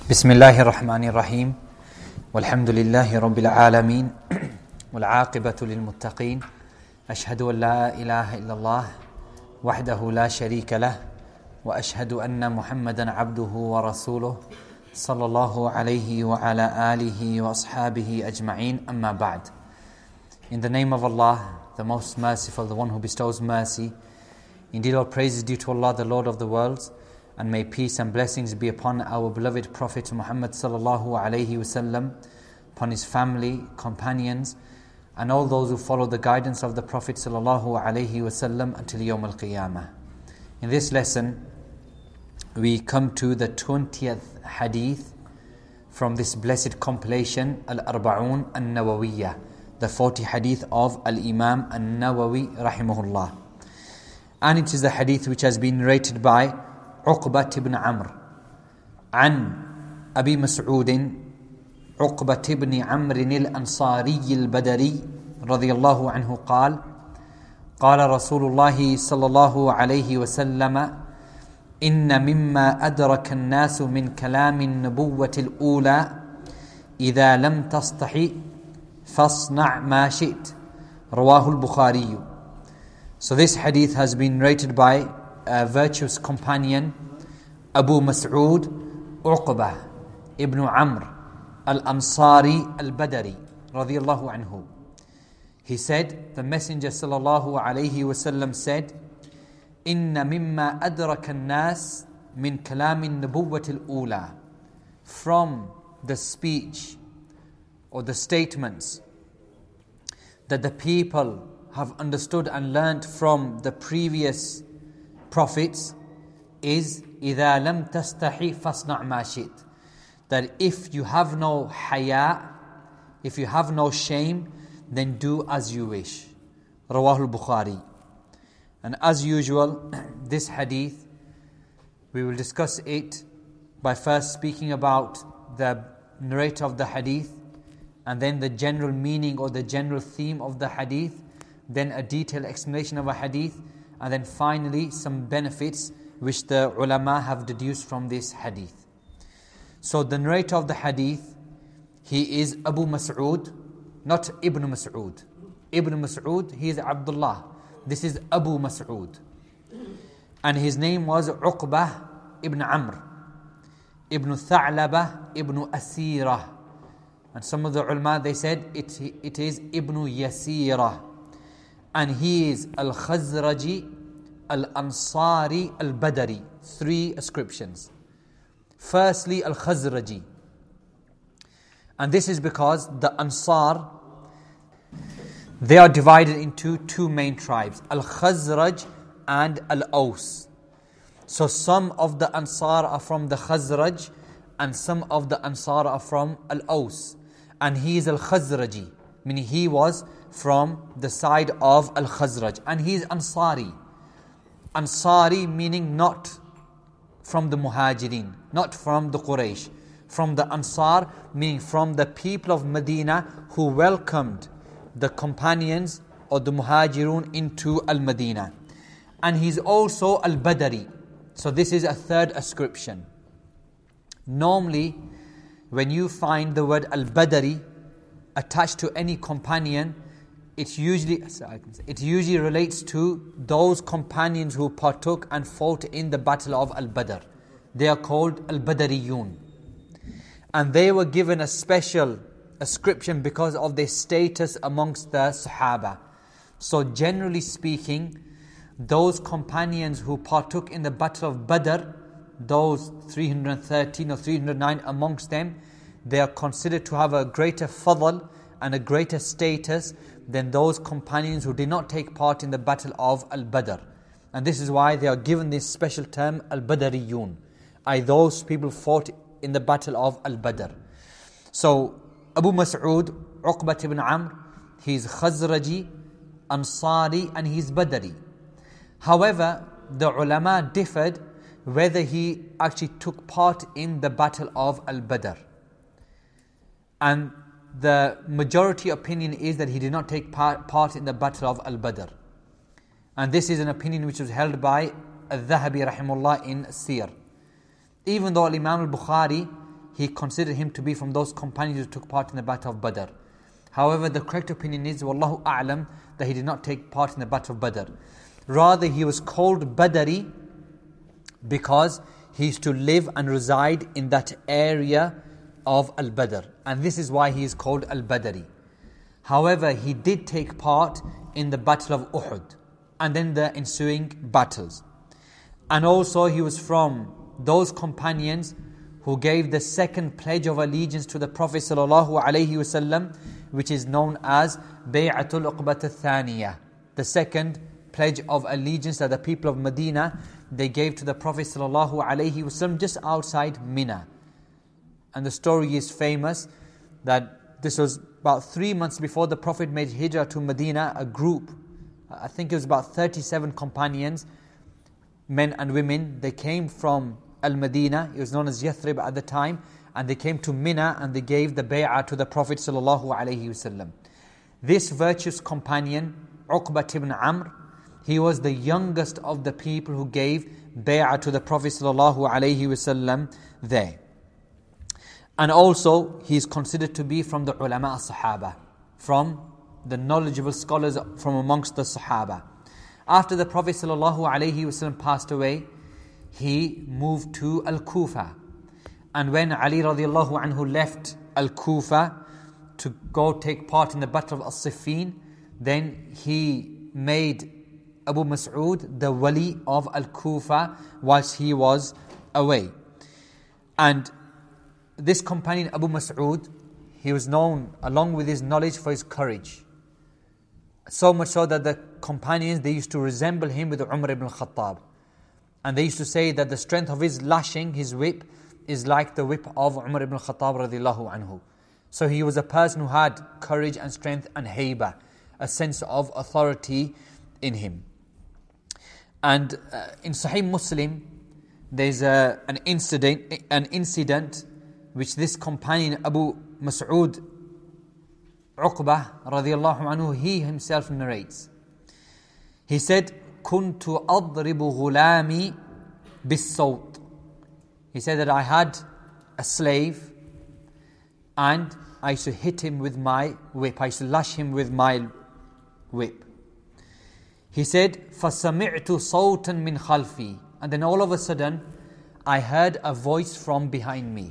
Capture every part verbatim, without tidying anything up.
بسم الله الرحمن الرحيم والحمد لله رب العالمين والعاقبة للمتقين أشهد أن لا إله إلا الله وحده لا شريك له وأشهد أن محمدا عبده ورسوله صلى الله عليه وعلى آله وأصحابه أجمعين أما بعد. In the name of Allah, the most merciful, the one who bestows mercy. Indeed, all praise is due to Allah, the Lord of the worlds, and may peace and blessings be upon our beloved Prophet Muhammad sallallahu alaihi wasallam, upon his family, companions, and all those who follow the guidance of the Prophet sallallahu alaihi wasallam until Yawm al-Qiyamah. In this lesson, we come to the twentieth hadith from this blessed compilation, Al-Arba'un An-Nawawiyya, the forty hadith of Al-Imam An-Nawawi rahimahullah. And it is the hadith which has been narrated by عقبة بن عمرو عن أبي مسعود عقبة بن عمرو الأنصاري البدري رضي الله عنه قال قال رسول الله صلى الله عليه وسلم إن مما أدرك الناس من كلام النبوة الأولى إذا لم تستحي فاصنع ما شئت رواه البخاري. So this hadith has been narrated by a virtuous companion, Abu Mas'ud Uqbah ibn Amr al-Ansari al-Badari radiyallahu anhu. He said, the Messenger sallallahu alayhi wasallam said, Inna mimma adraka an-nas min kalamin nubuwwati al-ula. From the speech or the statements that the people have understood and learnt from the previous prophets is إِذَا لَمْ تَسْتَحِي فَاصْنَعْ مَا شِئْتَ. That if you have no haya, if you have no shame, then do as you wish. Rawahul Bukhari. And as usual, this hadith, we will discuss it by first speaking about the narrator of the hadith, and then the general meaning or the general theme of the hadith, then a detailed explanation of a hadith, and then finally some benefits which the ulama have deduced from this hadith. So the narrator of the hadith, he is Abu Mas'ud, not Ibn Mas'ud. Ibn Mas'ud, he is Abdullah. This is Abu Mas'ud. And his name was Uqbah ibn Amr, ibn Tha'laba ibn Asira. And some of the ulama, they said it, it is Ibn Yasira. And he is Al-Khazraji, Al-Ansari, Al-Badari. Three ascriptions. Firstly, Al-Khazraji. And this is because the Ansar, they are divided into two main tribes, Al-Khazraj and Al-Aws. So some of the Ansar are from the Khazraj and some of the Ansar are from Al-Aws. And he is Al-Khazraji, meaning he was from the side of Al-Khazraj. And he is Ansari. Ansari meaning not from the Muhajirin, not from the Quraysh. From the Ansar, meaning from the people of Medina who welcomed the companions or the Muhajirun into Al-Madinah. And he's also Al-Badari. So this is a third ascription. Normally, when you find the word Al-Badari attached to any companion, it usually it usually relates to those companions who partook and fought in the battle of Al-Badr. They are called Al-Badariyun. And they were given a special ascription because of their status amongst the Sahaba. So generally speaking, those companions who partook in the battle of Badr, those three hundred thirteen or three hundred nine amongst them, they are considered to have a greater fadl and a greater status than those companions who did not take part in the battle of Al-Badr. And this is why they are given this special term, Al-Badariyun, i.e. those people fought in the battle of Al-Badr. So, Abu Mas'ud, Uqbat ibn Amr, he is Khazraji, Ansari, and he is Badari. However, the ulama differed whether he actually took part in the battle of Al-Badr. And the majority opinion is that he did not take part, part in the battle of Al-Badr. And this is an opinion which was held by Al-Dhahabi rahimullah in Sir. Even though Imam al-Bukhari, he considered him to be from those companions who took part in the Battle of Badr. However, the correct opinion is, Wallahu A'lam, that he did not take part in the Battle of Badr. Rather, he was called Badri because he used to live and reside in that area of Al-Badr. And this is why he is called Al-Badri. However, he did take part in the Battle of Uhud and then the ensuing battles. And also he was from those companions who gave the second pledge of allegiance to the Prophet ﷺ, which is known as Bay'atul Uqbat al-Thaniyah, the second pledge of allegiance that the people of Medina, they gave to the Prophet ﷺ just outside Mina. And the story is famous that this was about three months before the Prophet made hijrah to Medina. A group, I think it was about thirty-seven companions, men and women, they came from Al-Madinah, it was known as Yathrib at the time, and they came to Mina and they gave the bay'ah to the Prophet ﷺ. This virtuous companion, Uqbat ibn Amr, he was the youngest of the people who gave bay'ah to the Prophet ﷺ there. And also, he is considered to be from the ulama as-sahaba, from the knowledgeable scholars from amongst the sahaba. After the Prophet ﷺ passed away, he moved to Al-Kufa. And when Ali radiallahu anhu left Al-Kufa to go take part in the Battle of As-Siffin, then he made Abu Mas'ud the wali of Al-Kufa whilst he was away. And this companion Abu Mas'ud, he was known along with his knowledge for his courage. So much so that the companions, they used to resemble him with Umar ibn al-Khattab. And they used to say that the strength of his lashing, his whip, is like the whip of Umar ibn al-Khattab radiallahu anhu. So he was a person who had courage and strength and haiba, a sense of authority in him. And uh, in Sahih Muslim, there's a, an incident, an incident which this companion Abu Mas'ud Uqbah radiallahu anhu, he himself narrates. He said, "Kuntu adribu ghulami bis-sawt." He said that I had a slave and I used to hit him with my whip. I used to lash him with my whip. He said, فَسَمِعْتُ صَوْتًا مِنْ خَلْفِي. And then all of a sudden, I heard a voice from behind me.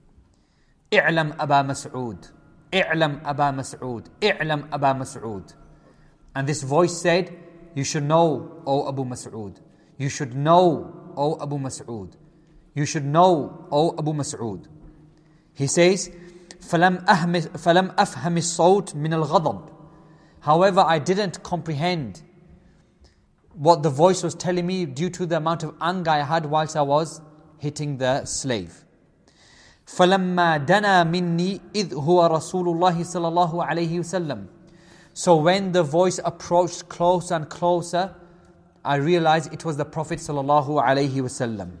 اعلم أبا مسعود اعلم أبا مسعود اعلم أبا مسعود. And this voice said, you should know, O Abu Mas'ud. You should know, O Abu Mas'ud. You should know, O Abu Mas'ud. He says, فَلَمْ أَفْهَمِ الصَّوْتِ مِنَ الْغَضَبِ. However, I didn't comprehend what the voice was telling me due to the amount of anger I had whilst I was hitting the slave. فَلَمَّا دَنَا مِنِّي إِذْ هُوَ رَسُولُ اللَّهِ صَلَى اللَّهُ عَلَيْهِ وسلم. So when the voice approached closer and closer, I realized it was the Prophet sallallahu alaihi wasallam.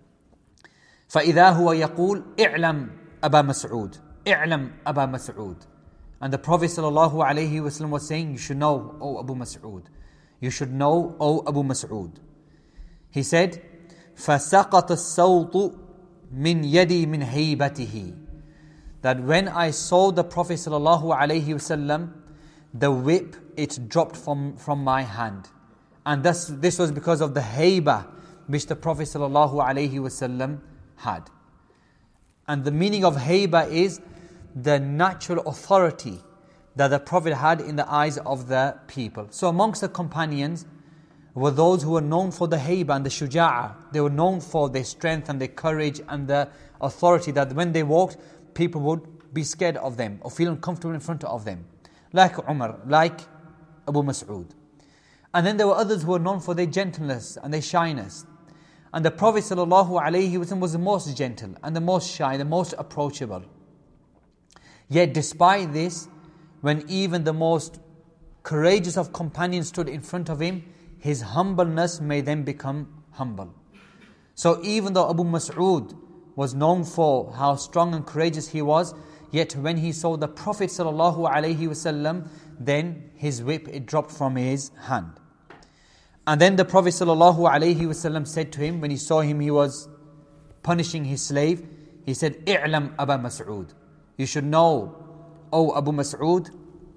فَإِذَا هُوَ يَقُولُ اِعْلَمْ أَبَا مَسْعُودٍ اِعْلَمْ أَبَا مَسْعُودٍ. And the Prophet sallallahu alaihi wasallam was saying, you should know, O Abu Mas'ud. You should know, O Abu Mas'ud. He said, فَسَقَطَ السَّوْطُ مِنْ يَدِي مِنْ هَيْبَتِهِ. That when I saw the Prophet sallallahu alaihi wasallam, the whip, it dropped from, from my hand. And thus, this was because of the hayba which the Prophet sallallahu alaihi wasallam had. And the meaning of hayba is the natural authority that the Prophet had in the eyes of the people. So amongst the companions were those who were known for the hayba and the shuja'a. They were known for their strength and their courage and the authority that when they walked, people would be scared of them or feel uncomfortable in front of them. Like Umar, like Abu Mas'ud. And then there were others who were known for their gentleness and their shyness. And the Prophet ﷺ was the most gentle and the most shy, the most approachable. Yet despite this, when even the most courageous of companions stood in front of him, his humbleness made them become humble. So even though Abu Mas'ud was known for how strong and courageous he was, yet when he saw the Prophet ﷺ, then his whip, it dropped from his hand. And then the Prophet ﷺ said to him, when he saw him, he was punishing his slave. He said, "I'lam Aba Mas'ud." You should know, O Abu Mas'ud,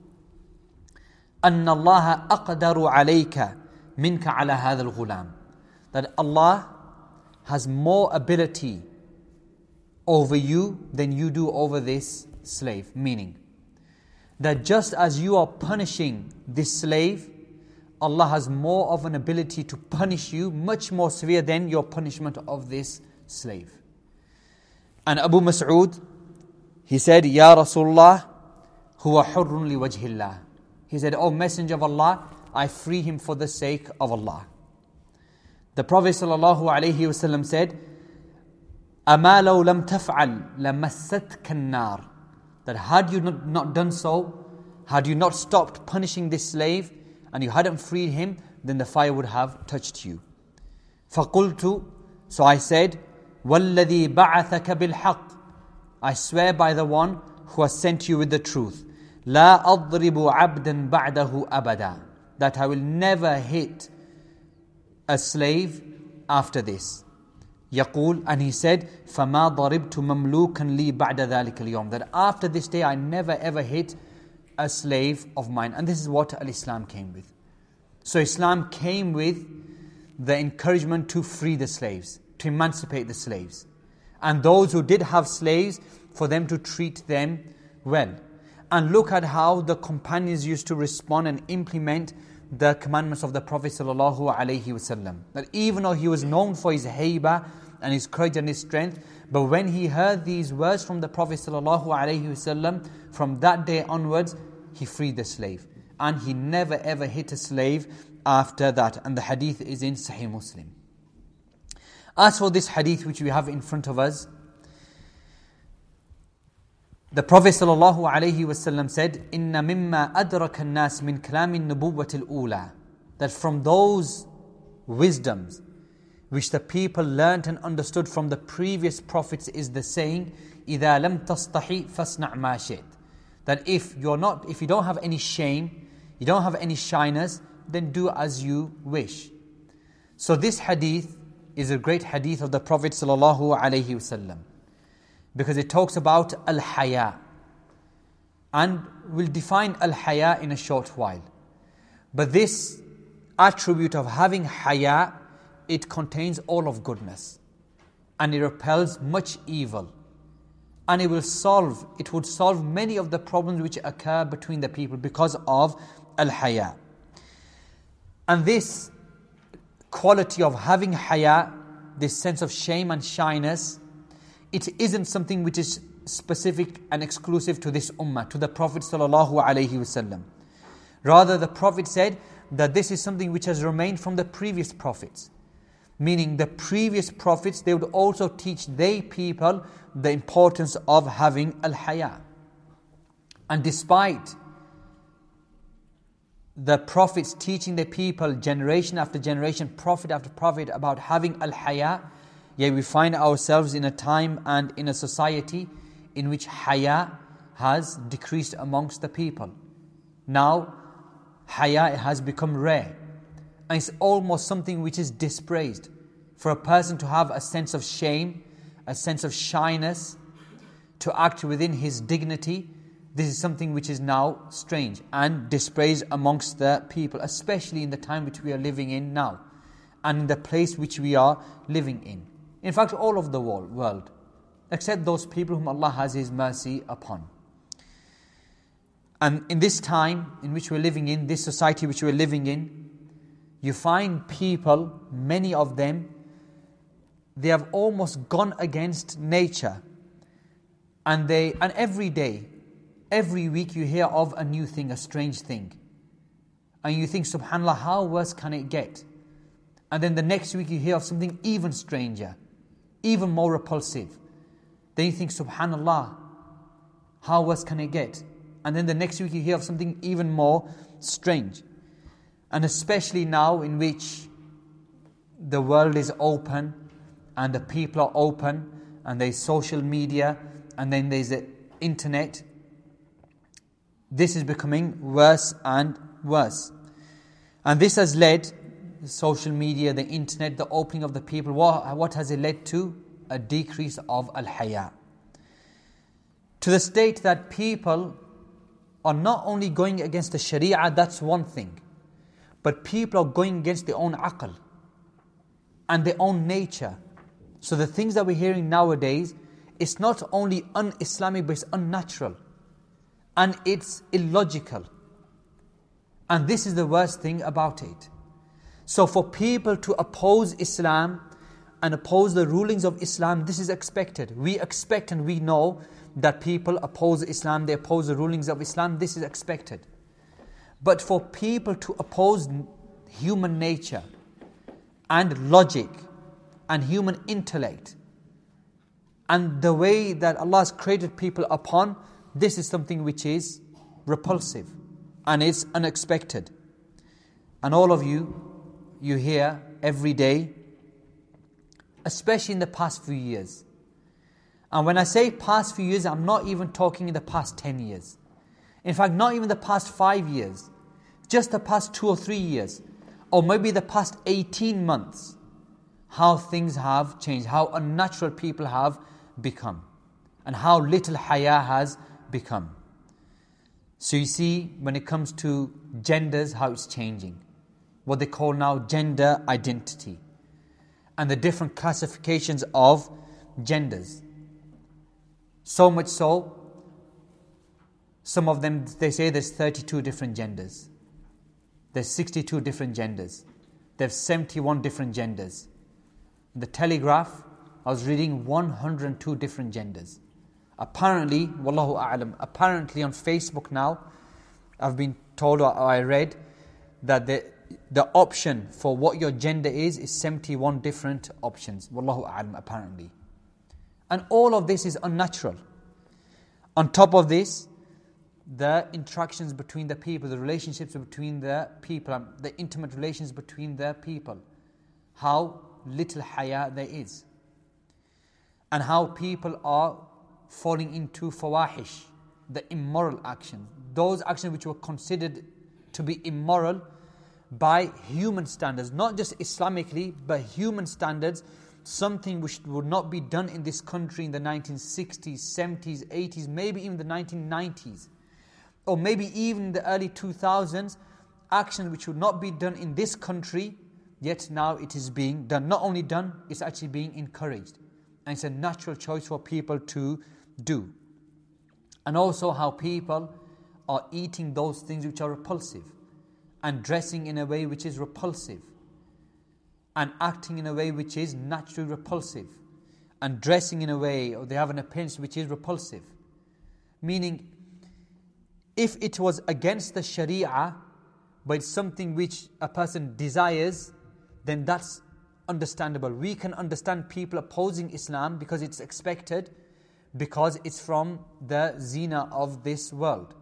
أن الله أقدر عليك منك على هذا الغلام. That Allah has more ability over you than you do over this slave. Meaning, that just as you are punishing this slave, Allah has more of an ability to punish you, much more severe than your punishment of this slave. And Abu Mas'ud, he said, Ya Rasulullah, huwa hurrun li wajhillah. He said, O Messenger of Allah, I free him for the sake of Allah. The Prophet ﷺ said, أَمَا لَوْ لَمْ تَفْعَلْ لَمَسَّتْكَ النَّارِ. That had you not, not done so, had you not stopped punishing this slave, and you hadn't freed him, then the fire would have touched you. فَقُلْتُ, so I said, وَالَّذِي بَعَثَكَ بِالْحَقِّ, I swear by the one who has sent you with the truth, لَا أَضْرِبُ عَبْدًا بَعْدَهُ أَبَدًا, that I will never hit a slave after this. يقول, and he said, فَمَا ضَرِبْتُ مَمْلُوكًا لِي بَعْدَ ذَلِكَ الْيَوْمِ, that after this day I never ever hit a slave of mine. And this is what Al-Islam came with. So Islam came with the encouragement to free the slaves, to emancipate the slaves. And those who did have slaves, for them to treat them well. And look at how the companions used to respond and implement the commandments of the Prophet ﷺ. That even though he was known for his hayba and his courage and his strength, but when he heard these words from the Prophet ﷺ, from that day onwards, he freed the slave. And he never ever hit a slave after that. And the hadith is in Sahih Muslim. As for this hadith which we have in front of us, the Prophet ﷺ said, إِنَّ مِمَّا أَدْرَكَ النَّاسِ مِنْ كَلَامِ النُّبُوَّةِ الْأُولَى, that from those wisdoms which the people learnt and understood from the previous prophets is the saying, إِذَا لَمْ تَصْطَحِ فَاسْنَعْ مَا شِئْتَ, that if you're not, if you don't have any shame, you don't have any shyness, then do as you wish. So this hadith is a great hadith of the Prophet ﷺ, because it talks about al-haya, and we'll define al-haya in a short while. But this attribute of having haya, it contains all of goodness, and it repels much evil, and it will solve, it would solve many of the problems which occur between the people because of al-haya. And this quality of having haya, this sense of shame and shyness, it isn't something which is specific and exclusive to this ummah, to the Prophet ﷺ. Rather, the Prophet said that this is something which has remained from the previous prophets. Meaning the previous prophets, they would also teach their people the importance of having al-haya. And despite the prophets teaching the people generation after generation, prophet after prophet, about having al-haya, yet we find ourselves in a time and in a society in which haya has decreased amongst the people. Now, haya has become rare. And it's almost something which is dispraised. For a person to have a sense of shame, a sense of shyness, to act within his dignity, this is something which is now strange and dispraised amongst the people, especially in the time which we are living in now, and in the place which we are living in. In fact, all of the world, except those people whom Allah has His mercy upon. And in this time in which we're living in, this society which we're living in, you find people, many of them, they have almost gone against nature. And they, and every day, every week you hear of a new thing, a strange thing. And you think, subhanAllah, how worse can it get? And then the next week you hear of something even stranger, even more repulsive. Then you think, subhanAllah, how worse can it get? And then the next week you hear of something even more strange. And especially now in which the world is open and the people are open and there's social media and then there's the internet, this is becoming worse and worse. And this has led, social media, the internet, the opening of the people, what, what has it led to? A decrease of al-haya. To the state that people are not only going against the Sharia, that's one thing, but people are going against their own aql and their own nature. So the things that we're hearing nowadays, it's not only un-Islamic, but it's unnatural. And it's illogical. And this is the worst thing about it. So for people to oppose Islam and oppose the rulings of Islam, this is expected. We expect and we know that people oppose Islam, they oppose the rulings of Islam, this is expected. But for people to oppose human nature and logic and human intellect and the way that Allah has created people upon, this is something which is repulsive and it's unexpected. And all of you, you hear every day, especially in the past few years. And when I say past few years, I'm not even talking in the past ten years. In fact, not even the past five years. Just the past two or three years. Or maybe the past eighteen months. How things have changed. How unnatural people have become. And how little haya has become. So you see, when it comes to genders, how it's changing. What they call now gender identity. And the different classifications of genders. So much so, some of them, they say there's thirty-two different genders. There's sixty-two different genders. There's seventy-one different genders. In the Telegraph, I was reading one hundred two different genders. Apparently, wallahu a'lam, apparently on Facebook now, I've been told or I read that the, the option for what your gender is, is seventy-one different options. Wallahu a'lam, apparently. And all of this is unnatural. On top of this, the interactions between the people, the relationships between the people, the intimate relations between the people. How little haya there is. And how people are falling into fawahish, the immoral actions. Those actions which were considered to be immoral by human standards. Not just Islamically, but human standards. Something which would not be done in this country in the nineteen sixties, seventies, eighties, maybe even the nineteen nineties. Or maybe even the early two thousands, actions which would not be done in this country, yet now it is being done. Not only done, it's actually being encouraged. And it's a natural choice for people to do. And also how people are eating those things which are repulsive. And dressing in a way which is repulsive. And acting in a way which is naturally repulsive. And dressing in a way, or they have an appearance which is repulsive. Meaning, if it was against the Sharia, but it's something which a person desires, then that's understandable. We can understand people opposing Islam because it's expected, because it's from the zina of this world.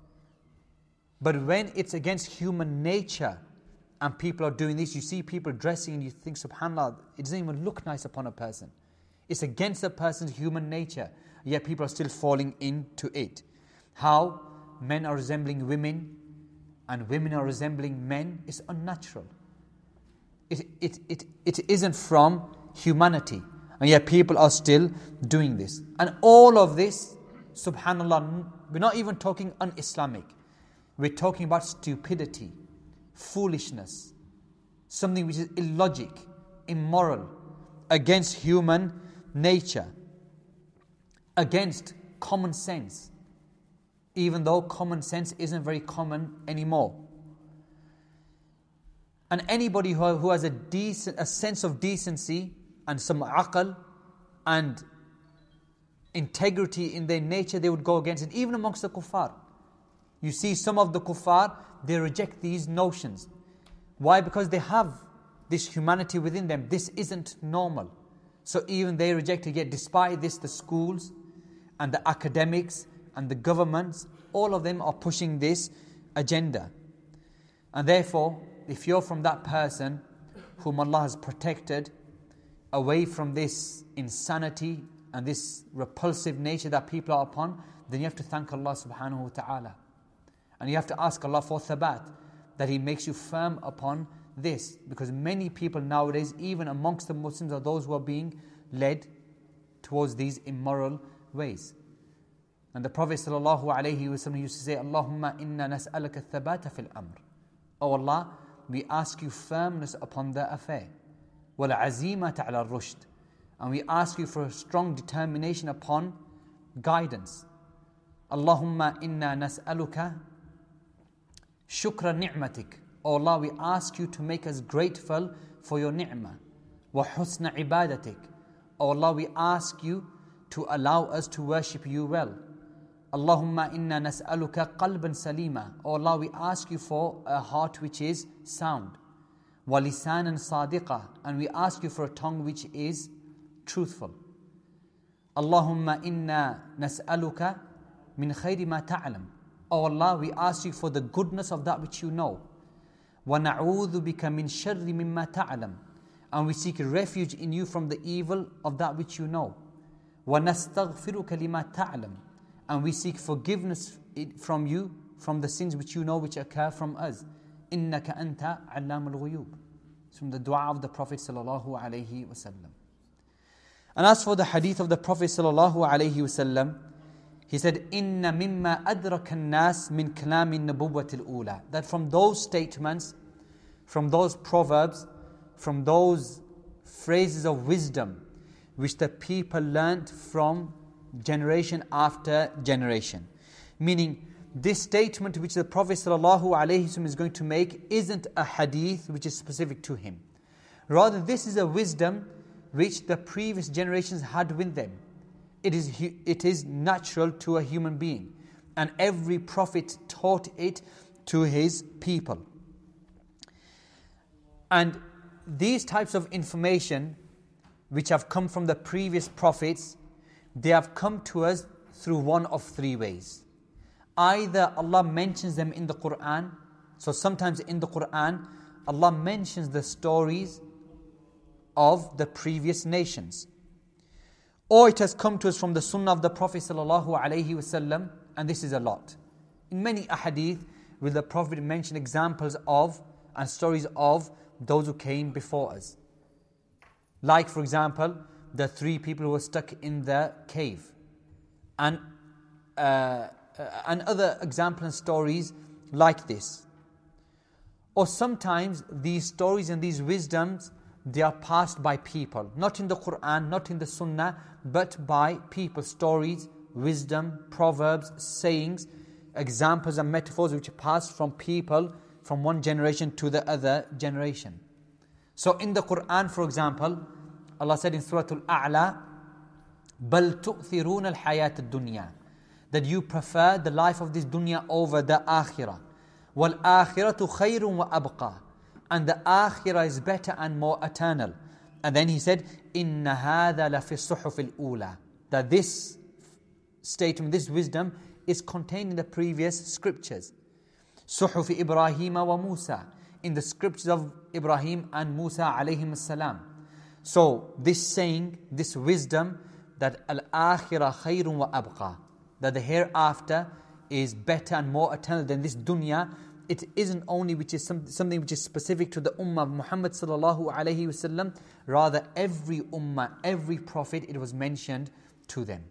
But when it's against human nature, and people are doing this, you see people dressing and you think, subhanAllah, it doesn't even look nice upon a person. It's against a person's human nature, yet people are still falling into it. How men are resembling women and women are resembling men is unnatural. It, it, it, it isn't from humanity. And yet people are still doing this. And all of this, subhanAllah, we're not even talking un-Islamic. We're talking about stupidity, foolishness, something which is illogic, immoral, against human nature, against common sense, even though common sense isn't very common anymore. And anybody who, who has a decent, a sense of decency and some aql and integrity in their nature, they would go against it, even amongst the kuffar. You see some of the kuffar, they reject these notions. Why? Because they have this humanity within them. This isn't normal. So even they reject it. Yet despite this, the schools and the academics and the governments, all of them are pushing this agenda. And therefore, if you're from that person whom Allah has protected away from this insanity and this repulsive nature that people are upon, then you have to thank Allah subhanahu wa ta'ala. And you have to ask Allah for thabat, that He makes you firm upon this. Because many people nowadays, even amongst the Muslims, are those who are being led towards these immoral ways. And the Prophet ﷺ used to say, Allahumma inna nas'alaka thabata fil amr. Oh Allah, we ask you firmness upon the affair. Wal azimata ala rushd. And we ask you for a strong determination upon guidance. Allahumma inna nas'aluka shukra ni'matik. Oh Allah, we ask you to make us grateful for your ni'mah. Wa husna ibadatik. Oh Allah, we ask you to allow us to worship you well. Allahumma inna nas'aluka qalban salima. Oh Allah, we ask you for a heart which is sound. Wa lisanan sadiqa. And we ask you for a tongue which is truthful. Allahumma inna nas'aluka min khayri ma ta'lam. Oh Allah, we ask you for the goodness of that which you know. Wa na'udhu bika min sharri mimma ta'lam. And we seek refuge in you from the evil of that which you know. Wa nastaghfiruka lima ta'lam. And we seek forgiveness from you from the sins which you know which occur from us. Innaka anta allam al-ghuyub. It's from the dua of the Prophet sallallahu alaihi wasallam. And as for the hadith of the Prophet sallallahu alaihi wasallam, he said, Inna mimma adraka an-nas min kalami an-nubuwwati al-ula. That from those statements, from those proverbs, from those phrases of wisdom which the people learnt from generation after generation. Meaning, this statement which the Prophet ﷺ is going to make isn't a hadith which is specific to him. Rather, this is a wisdom which the previous generations had with them. It is, it is natural to a human being. And every prophet taught it to his people. And these types of information which have come from the previous prophets, they have come to us through one of three ways. Either Allah mentions them in the Quran. So sometimes in the Quran, Allah mentions the stories of the previous nations. Or it has come to us from the Sunnah of the Prophet ﷺ, and this is a lot. In many ahadith will the Prophet mention examples of and stories of those who came before us. Like, for example, the three people who were stuck in the cave. And, uh, and other examples and stories like this. Or sometimes these stories and these wisdoms, they are passed by people. Not in the Quran, not in the Sunnah, but by people. Stories, wisdom, proverbs, sayings, examples and metaphors which are passed from people from one generation to the other generation. So in the Quran, for example, Allah said in Surah Al-A'la, بَلْ تُؤْثِرُونَ الْحَيَاةَ الدُّنْيَا, that you prefer the life of this dunya over the akhirah. وَالْآخِرَةُ خَيْرٌ وَأَبْقَى, and the akhirah is better and more eternal. And then he said, إِنَّ هَذَا لَفِي الصُّحُفِ الْأُولَى, that this statement, this wisdom is contained in the previous scriptures. صُحُفِ إِبْرَاهِيمَ وَمُوسَى, in the scriptures of Ibrahim and Musa alayhim salam. So this saying, this wisdom, that al-akhirah khayrun wa abqa, that the hereafter is better and more eternal than this dunya, it isn't only which is some, something which is specific to the ummah of Muhammad sallallahu alayhi wasallam, rather every ummah, every prophet, it was mentioned to them.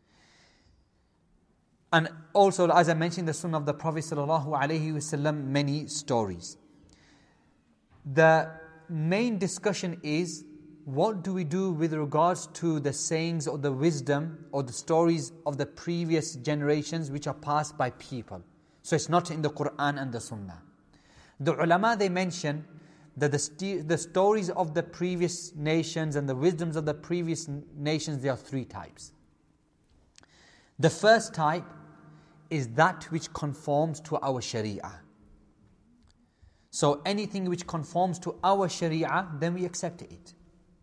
And also, as I mentioned, the sunnah of the Prophet sallallahu alayhi wasallam, many stories. The main discussion is, what do we do with regards to the sayings or the wisdom or the stories of the previous generations which are passed by people? So it's not in the Quran and the Sunnah. The ulama, they mention that the, st- the stories of the previous nations and the wisdoms of the previous nations, there are three types. The first type is that which conforms to our Sharia. So anything which conforms to our Sharia, then we accept it.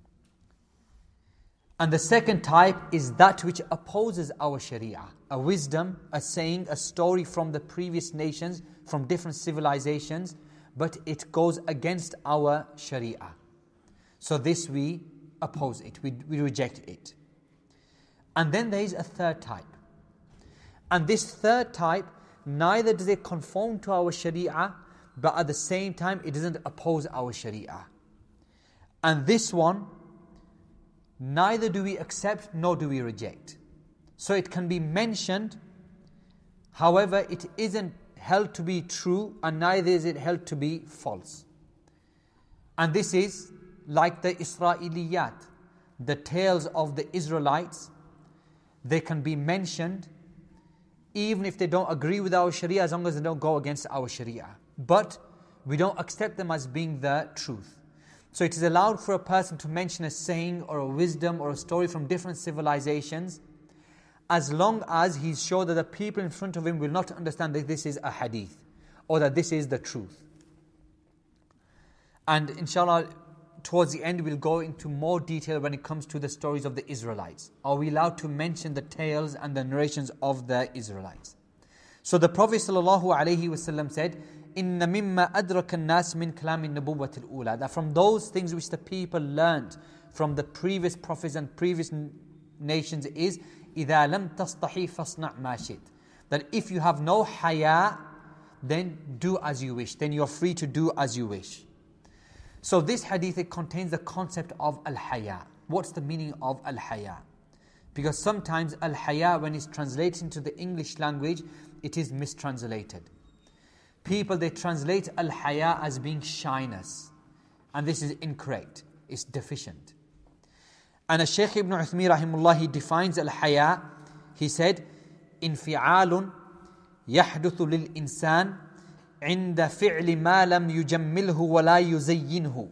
And the second type is that which opposes our Sharia. A wisdom, a saying, a story from the previous nations, from different civilizations, but it goes against our Sharia. So this we oppose it, we, we reject it. And then there is a third type. And this third type, neither does it conform to our Sharia, but at the same time it doesn't oppose our Sharia. And this one, neither do we accept nor do we reject. So it can be mentioned However, it isn't held to be true, and neither is it held to be false. And this is like the Israeliyat, the tales of the Israelites. They can be mentioned even if they don't agree with our Sharia, as long as they don't go against our Sharia. But we don't accept them as being the truth. So it is allowed for a person to mention a saying or a wisdom or a story from different civilizations, as long as he's sure that the people in front of him will not understand that this is a hadith or that this is the truth. And inshallah, towards the end, we'll go into more detail when it comes to the stories of the Israelites. Are we allowed to mention the tales and the narrations of the Israelites? So the Prophet ﷺ said, إِنَّ مِمَّا أَدْرَكَ النَّاسِ مِنْ كَلَامِ النُّبُوَّةِ الْأُولَى, that from those things which the people learned from the previous prophets and previous nations is إِذَا لَمْ تَصْطَحِي فَاصْنَعْ مَا شِئْتَ, that if you have no haya, then do as you wish. Then you're free to do as you wish. So this hadith, it contains the concept of al-haya. What's the meaning of al-haya? Because sometimes al-haya, when it's translated into the English language, it is mistranslated. People, they translate al-haya as being shyness. And this is incorrect. It's deficient. And as Shaykh Ibn Uthmi rahimullah, he defines al-haya. He said, انفعال يحدث للإنسان عند فعل ما لم يجمله ولا يزينه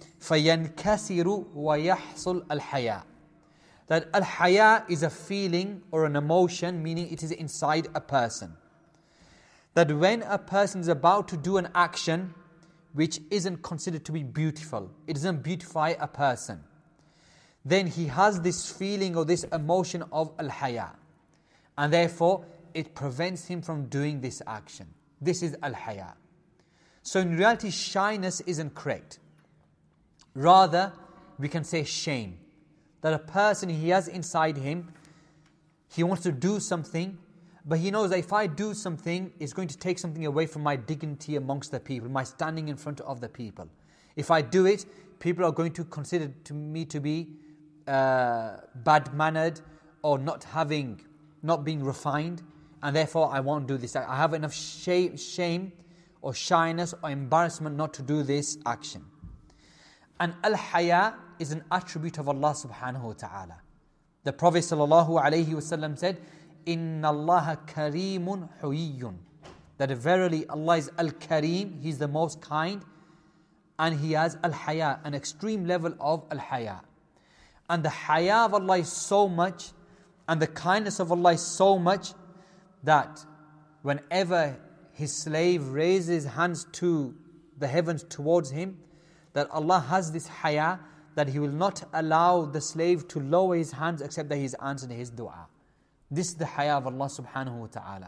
فينكسر ويحصل الحياء. That al-haya is a feeling or an emotion, meaning it is inside a person. That when a person is about to do an action which isn't considered to be beautiful, it doesn't beautify a person, then he has this feeling or this emotion of al-haya, and therefore it prevents him from doing this action. This is al-haya. So in reality, shyness isn't correct. Rather, we can say shame. That a person, he has inside him, he wants to do something, but he knows that if I do something, it's going to take something away from my dignity amongst the people, my standing in front of the people. If I do it, people are going to consider to me to be uh, bad-mannered or not having, not being refined, and therefore I won't do this. I have enough shame, shame or shyness or embarrassment not to do this action. And al-haya is an attribute of Allah subhanahu wa ta'ala. The Prophet sallallahu alayhi wa sallam said, إِنَّ اللَّهَ كَرِيمٌ حُيِّيٌّ, that verily Allah is al-kareem, He is the most kind, and He has al-haya, an extreme level of al-haya. And the haya of Allah is so much, and the kindness of Allah is so much, that whenever His slave raises his hands to the heavens towards Him, that Allah has this haya, that He will not allow the slave to lower his hands except that He has answered his dua. This is the haya of Allah subhanahu wa ta'ala.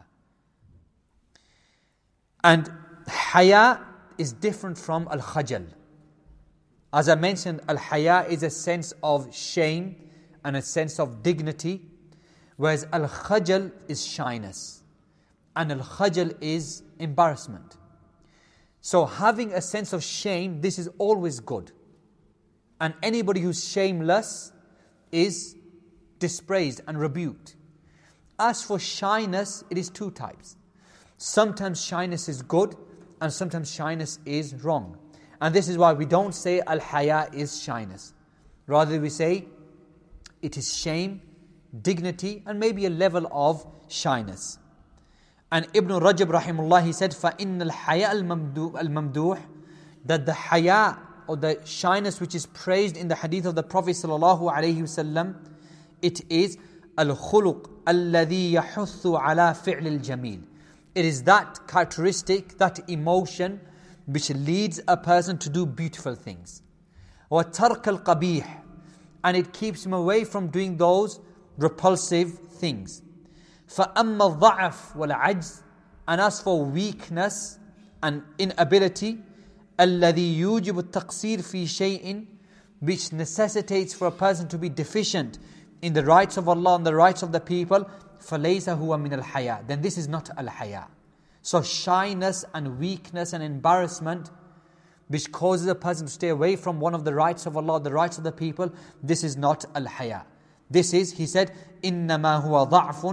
And haya is different from al-khajal. As I mentioned, al-haya is a sense of shame and a sense of dignity, whereas al-khajal is shyness, and al-khajal is embarrassment. So having a sense of shame, this is always good. And anybody who's shameless is dispraised and rebuked. As for shyness, it is two types. Sometimes shyness is good, and sometimes shyness is wrong. And this is why we don't say al-haya is shyness. Rather we say it is shame, dignity, and maybe a level of shyness. And Ibn Rajab rahimullah, he said, فَإِنَّ الْحَيَاءَ الْمَمْدُوحِ, that the haya or the shyness which is praised in the hadith of the Prophet sallallahu alaihi wasallam, it is al-khuluq alladhi yahuthu ala fi'l al-jamil. It is that characteristic, that emotion which leads a person to do beautiful things. وَتَرْكَ الْقَبِيحِ, and it keeps him away from doing those repulsive things. فَأَمَّا الضَّعَفْ وَالْعَجْزِ, and as for weakness and inability, الَّذِي يُوجِبُ التَّقْصِيرِ فِي شَيْءٍ, which necessitates for a person to be deficient in the rights of Allah and the rights of the people, فَلَيْسَ هُوَ مِنَ الْحَيَاءِ, then this is not al-haya. So shyness and weakness and embarrassment, which causes a person to stay away from one of the rights of Allah, the rights of the people, this is not al-haya. This is, he said, إِنَّمَا هُوَ ضَعْفٌ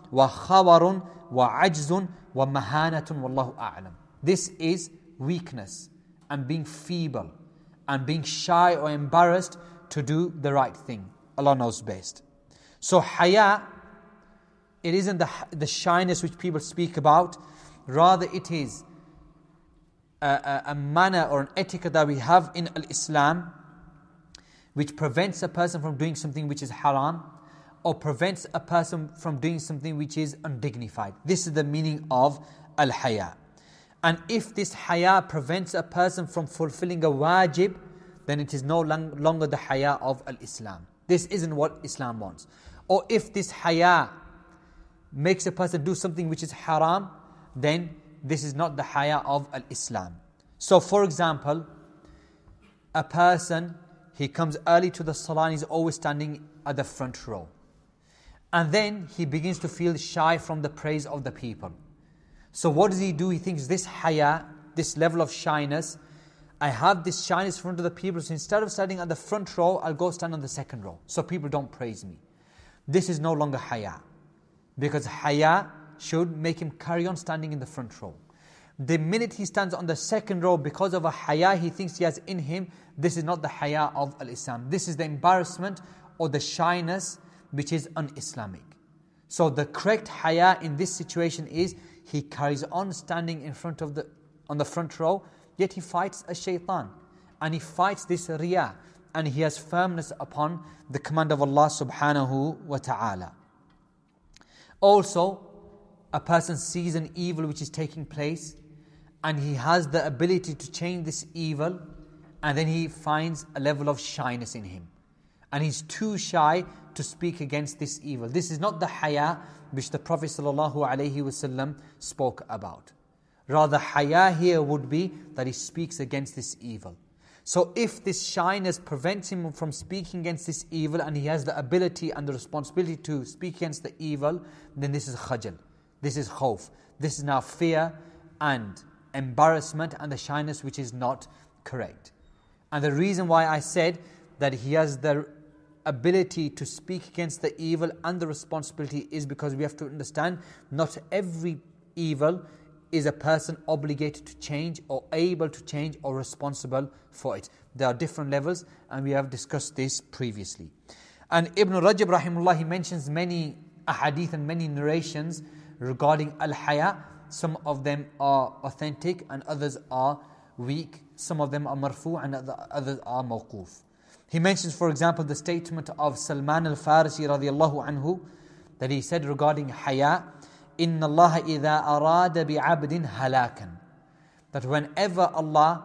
وخبر وعجز ومهانة والله أعلم. This is weakness and being feeble and being shy or embarrassed to do the right thing. Allah knows best. So haya, it isn't the, the shyness which people speak about. Rather it is a, a, a manner or an etiquette that we have in Islam which prevents a person from doing something which is haram, or prevents a person from doing something which is undignified. This is the meaning of al-haya. And if this haya prevents a person from fulfilling a wajib, then it is no long, longer the haya of al-Islam. This isn't what Islam wants. Or if this haya makes a person do something which is haram, then this is not the haya of al-Islam. So for example, a person, he comes early to the salah and he's always standing at the front row. And then he begins to feel shy from the praise of the people. So what does he do? He thinks this haya, this level of shyness, I have this shyness in front of the people, so instead of standing at the front row, I'll go stand on the second row, so people don't praise me. This is no longer haya. Because haya should make him carry on standing in the front row. The minute he stands on the second row, because of a haya he thinks he has in him, this is not the haya of al-Islam. This is the embarrassment or the shyness which is un-Islamic. So the correct haya in this situation is, he carries on standing in front of the, on the front row, yet he fights a shaitan. And he fights this riya. And he has firmness upon the command of Allah subhanahu wa ta'ala. Also, a person sees an evil which is taking place, and he has the ability to change this evil, and then he finds a level of shyness in him. And he's too shy to speak against this evil. This is not the haya which the Prophet ﷺ spoke about. Rather, haya here would be that he speaks against this evil. So if this shyness prevents him from speaking against this evil, and he has the ability and the responsibility to speak against the evil, then this is khajal. This is khawf. This is now fear and embarrassment and the shyness which is not correct. And the reason why I said that he has the ability to speak against the evil and the responsibility is because we have to understand not every evil is a person obligated to change or able to change or responsible for it. There are different levels, and we have discussed this previously. And Ibn Rajab rahimullah, he mentions many ahadith and many narrations regarding al-haya. Some of them are authentic and others are weak. Some of them are marfu and others are mawquf. He mentions, for example, the statement of Salman al-Farisi radiyallahu anhu, that he said regarding haya, إِنَّ اللَّهَ إِذَا أَرَادَ بِعَبْدٍ هَلَاكًا, that whenever Allah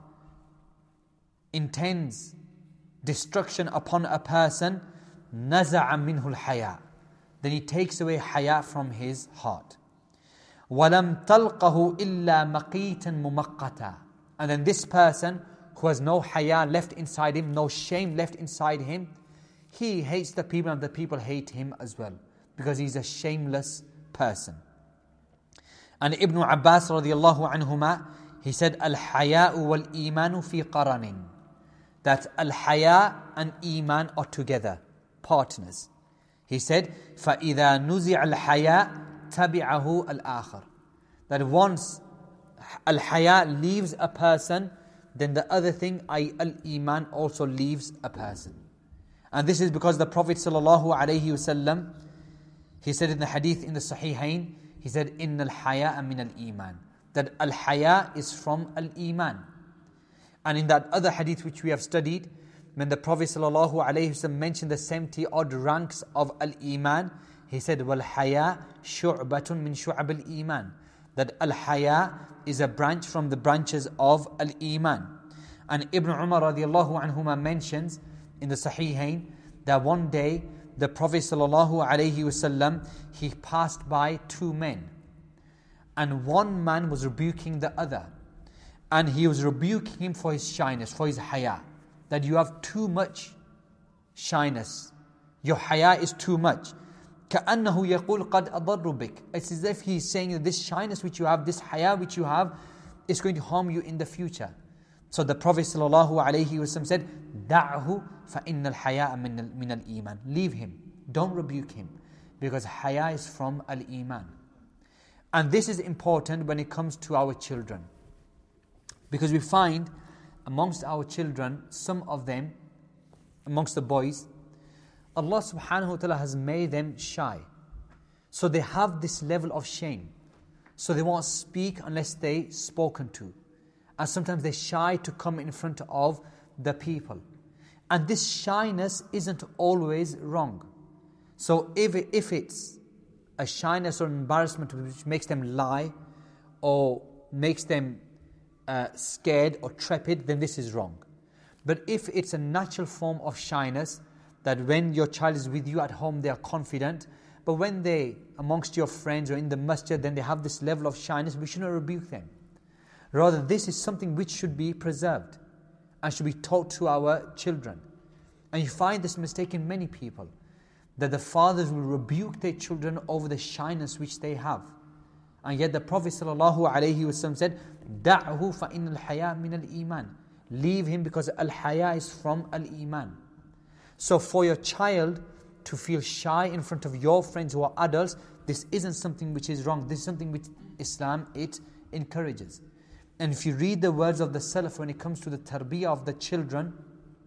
intends destruction upon a person, نَزَعَ مِنْهُ الْحَيَاء, then he takes away haya from his heart. وَلَمْ تَلْقَهُ إِلَّا مَقِيتًا مُمَقَّتًا, and then this person who has no haya left inside him, no shame left inside him, he hates the people and the people hate him as well, because he's a shameless person. And Ibn Abbas radiyallahu anhuma, he said, Al-haya'u wal-imanu fi qaranin, that al-haya and iman are together, partners. He said, فَإِذَا نُزِعَ الْحَيَاء تَبِعَهُ الْآخَرِ, that once al-haya leaves a person, then the other thing, that is al-iman, also leaves a person. And this is because the Prophet sallallahu alaihi wasallam, he said in the hadith in the Sahihain, he said, إِنَّ الْحَيَاءَ مِنَ الْإِيمَانِ, that al-haya is from al-iman. And in that other hadith which we have studied, when the Prophet sallallahu alaihi wasallam mentioned the seventy odd ranks of al-iman, he said, وَالْحَيَاء شُعْبَةٌ مِنْ شُعَبِ الْإِيمَانِ, that al-haya is a branch from the branches of al-iman. And Ibn Umar radiallahu anhuma mentions in the Sahihain that one day the Prophet sallallahu alaihi wasallam, he passed by two men, and one man was rebuking the other, and he was rebuking him for his shyness, for his haya, that you have too much shyness, your haya is too much. كَأَنَّهُ يَقُولُ قَدْ أَضَرُّ بِكَ, it's as if he's saying that this shyness which you have, this haya which you have, is going to harm you in the future. So the Prophet sallallahu alaihi wasallam said, دَعْهُ فَإِنَّ الْحَيَاءَ مِنَ الْإِيمَانِ, leave him, don't rebuke him, because haya is from al-iman. And this is important when it comes to our children, because we find amongst our children, some of them, amongst the boys, Allah subhanahu wa ta'ala has made them shy. So they have this level of shame. So they won't speak unless they spoken to. And sometimes they're shy to come in front of the people. And this shyness isn't always wrong. So if, it, if it's a shyness or embarrassment which makes them lie or makes them uh, scared or trepid, then this is wrong. But if it's a natural form of shyness, that when your child is with you at home, they are confident, but when they, amongst your friends or in the masjid, then they have this level of shyness, we shouldn't rebuke them. Rather, this is something which should be preserved and should be taught to our children. And you find this mistake in many people, that the fathers will rebuke their children over the shyness which they have. And yet the Prophet ﷺ said, دَعْهُ فَإِنَّ الْحَيَاءَ مِنَ الْإِيمَانِ Leave him because al-haya is from al-iman. So for your child to feel shy in front of your friends who are adults, this isn't something which is wrong. This is something which Islam, it encourages. And if you read the words of the Salaf when it comes to the tarbiyah of the children,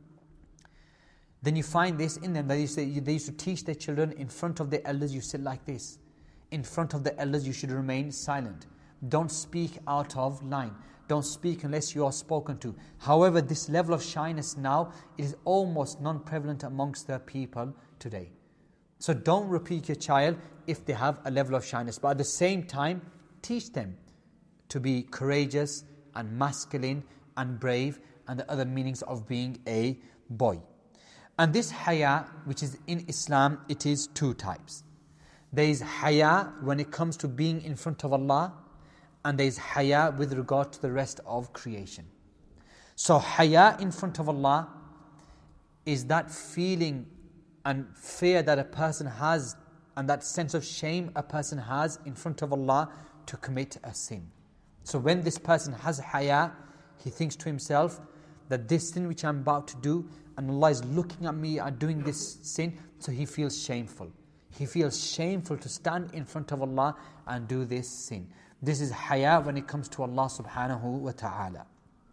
then you find this in them. They used, to, they used to teach their children, in front of the elders you sit like this. In front of the elders you should remain silent. Don't speak out of line. Don't speak unless you are spoken to. However, this level of shyness now, it is almost non-prevalent amongst the people today. So don't rebuke your child if they have a level of shyness. But at the same time, teach them to be courageous and masculine and brave and the other meanings of being a boy. And this haya, which is in Islam, it is two types. There is haya when it comes to being in front of Allah, and there is haya with regard to the rest of creation. So haya in front of Allah is that feeling and fear that a person has, and that sense of shame a person has in front of Allah to commit a sin. So when this person has haya, he thinks to himself that this sin which I'm about to do, and Allah is looking at me at doing this sin, so he feels shameful. He feels shameful to stand in front of Allah and do this sin. This is haya when it comes to Allah subhanahu wa ta'ala.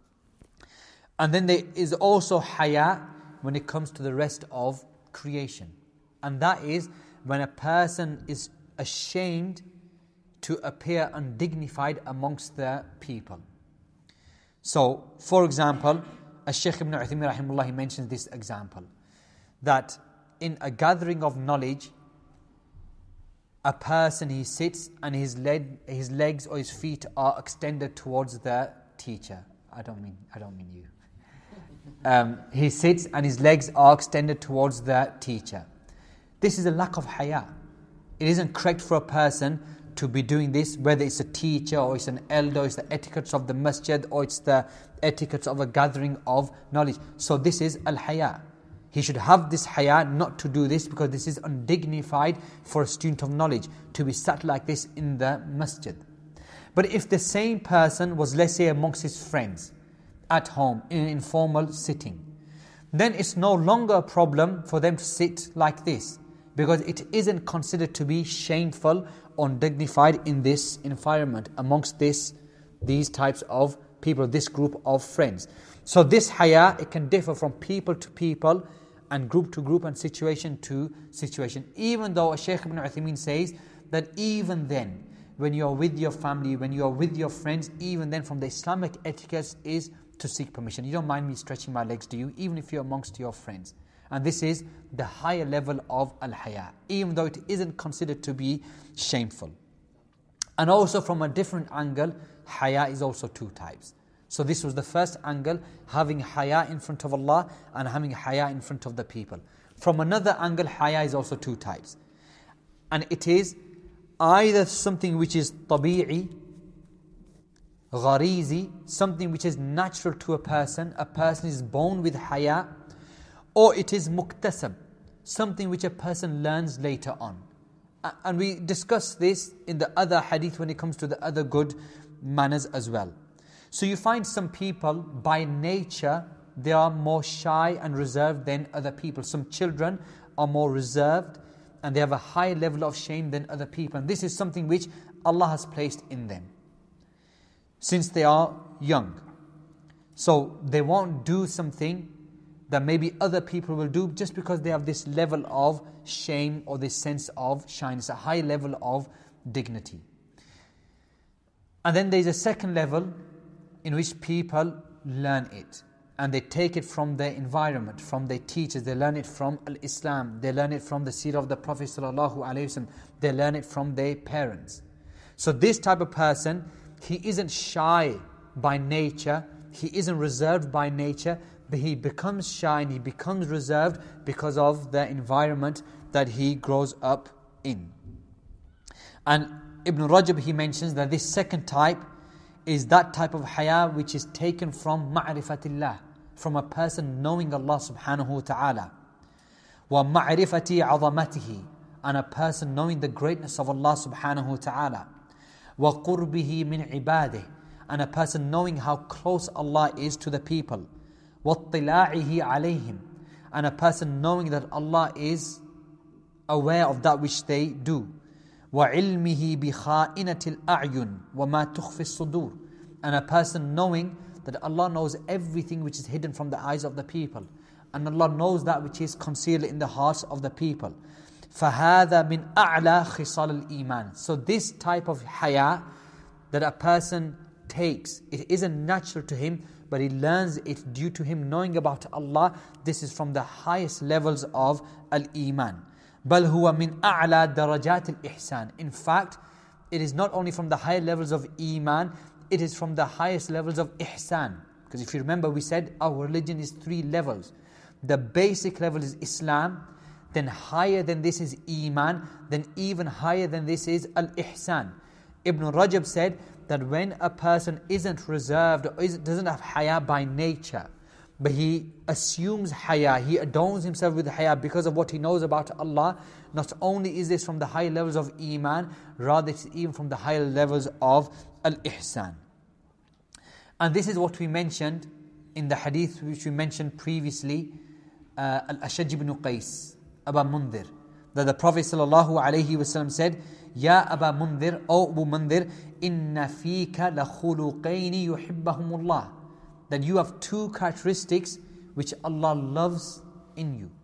And then there is also haya when it comes to the rest of creation. And that is when a person is ashamed to appear undignified amongst the people. So, for example, Shaykh Ibn Uthaymin rahimahullah, he mentions this example, that in a gathering of knowledge, a person, he sits and his leg, his legs or his feet are extended towards the teacher. I don't mean, I don't mean you. Um, he sits and his legs are extended towards the teacher. This is a lack of haya. It isn't correct for a person to be doing this, whether it's a teacher or it's an elder, or it's the etiquettes of the masjid, or it's the etiquettes of a gathering of knowledge. So this is al-haya. He should have this haya not to do this, because this is undignified for a student of knowledge to be sat like this in the masjid. But if the same person was, let's say, amongst his friends, at home, in an informal sitting, then it's no longer a problem for them to sit like this, because it isn't considered to be shameful or undignified in this environment, amongst this, these types of people, this group of friends. So this haya, it can differ from people to people, and group to group, and situation to situation. Even though Shaykh Ibn Uthaymin says that even then, when you are with your family, when you are with your friends, even then from the Islamic etiquette is to seek permission. You don't mind me stretching my legs, do you? Even if you're amongst your friends. And this is the higher level of al-haya, even though it isn't considered to be shameful. And also from a different angle, haya is also two types. So this was the first angle, having haya in front of Allah and having haya in front of the people. From another angle, haya is also two types. And it is either something which is tabi'i, gharizi, something which is natural to a person, a person is born with haya, or it is muktasab, something which a person learns later on. And we discuss this in the other hadith when it comes to the other good manners as well. So you find some people, by nature, they are more shy and reserved than other people. Some children are more reserved and they have a high level of shame than other people. And this is something which Allah has placed in them since they are young. So they won't do something that maybe other people will do just because they have this level of shame or this sense of shyness, a high level of dignity. And then there's a second level in which people learn it. And they take it from their environment, from their teachers. They learn it from Al-Islam. They learn it from the seerah of the Prophet sallallahu alaihi wasallam. They learn it from their parents. So this type of person, he isn't shy by nature. He isn't reserved by nature. But he becomes shy and he becomes reserved because of the environment that he grows up in. And Ibn Rajab, he mentions that this second type is that type of haya which is taken from ma'rifatillah, from a person knowing Allah subhanahu wa ta'ala. Wa ma'rifati azamatihi, and a person knowing the greatness of Allah subhanahu wa ta'ala. Wa qurbihi min ibadih, and a person knowing how close Allah is to the people. Wa ittila'ihi alayhim, and a person knowing that Allah is aware of that which they do. وَعِلْمِهِ بِخَائِنَةِ الْأَعْيُنِ وَمَا تُخْفِي الصُّدُورِ, and a person knowing that Allah knows everything which is hidden from the eyes of the people, and Allah knows that which is concealed in the hearts of the people. فَهَذَا مِنْ أَعْلَى خِصَالِ الْإِيمَانِ. So this type of haya that a person takes, it isn't natural to him, but he learns it due to him knowing about Allah. This is from the highest levels of al-Iman. بل هو من أعلى درجات الإحسان. In fact, it is not only from the higher levels of Iman, it is from the highest levels of Ihsan. Because if you remember, we said our religion is three levels. The basic level is Islam, then higher than this is Iman, then even higher than this is Al-Ihsan. Ibn Rajab said that when a person isn't reserved or doesn't have haya by nature, but he assumes haya, he adorns himself with haya because of what he knows about Allah, not only is this from the high levels of Iman, rather it's even from the higher levels of Al-Ihsan. And this is what we mentioned in the hadith which we mentioned previously, uh, Al-Ashaj ibn Qais, Aba Mundhir, that the Prophet ﷺ said, Ya Aba Mundhir, O Abu Mundhir, inna fika la khuluqayni yuhibbahumullah, that you have two characteristics which Allah loves in you.